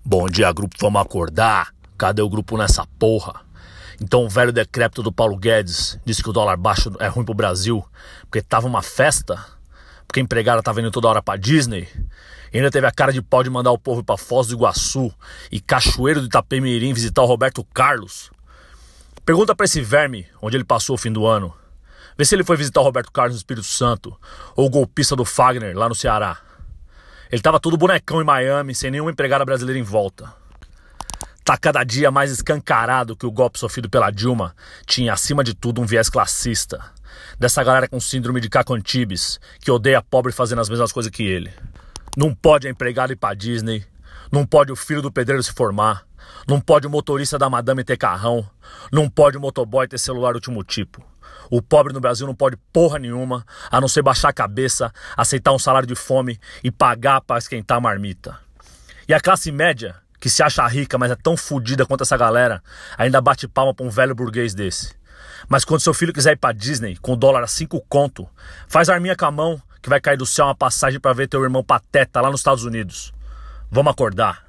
Bom dia, grupo, vamos acordar. Cadê o grupo nessa porra? Então o velho decrépito do Paulo Guedes disse que o dólar baixo é ruim pro Brasil porque tava uma festa, porque a empregada tava indo toda hora pra Disney, e ainda teve a cara de pau de mandar o povo ir pra Foz do Iguaçu e Cachoeiro do Itapemirim visitar o Roberto Carlos. Pergunta pra esse verme onde ele passou o fim do ano. Vê se ele foi visitar o Roberto Carlos no Espírito Santo ou o golpista do Fagner lá no Ceará. Ele tava todo bonecão em Miami, sem nenhuma empregada brasileira em volta. Tá cada dia mais escancarado que o golpe sofrido pela Dilma tinha, acima de tudo, um viés classista. Dessa galera com síndrome de Caco Antibes, que odeia pobre fazendo as mesmas coisas que ele. Não pode a empregada ir pra Disney, não pode o filho do pedreiro se formar, não pode o motorista da madame ter carrão, não pode o motoboy ter celular último tipo. O pobre no Brasil não pode porra nenhuma, a não ser baixar a cabeça, aceitar um salário de fome e pagar pra esquentar a marmita. E a classe média, que se acha rica, mas é tão fodida quanto essa galera, ainda bate palma pra um velho burguês desse. Mas quando seu filho quiser ir pra Disney, com o dólar a 5 conto, faz arminha com a mão, que vai cair do céu uma passagem pra ver teu irmão pateta lá nos Estados Unidos. Vamos acordar.